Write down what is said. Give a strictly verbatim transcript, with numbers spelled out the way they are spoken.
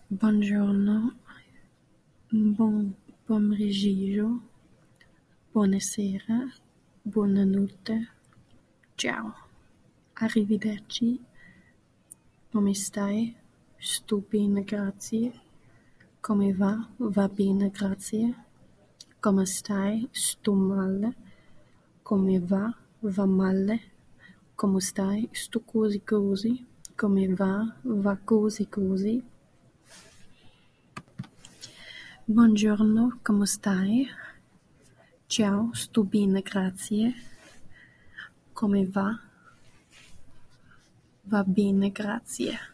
Buongiorno, buon pomeriggio, buonasera, buonanotte, ciao, arrivederci, come stai? Sto bene, grazie. Come va? Va bene, grazie. Come stai? Sto male. Come va? Va male. Come stai? Sto così così. Come va? Va così così. Buongiorno, come stai? Ciao, sto bene, grazie. Come va? Va bene, grazie.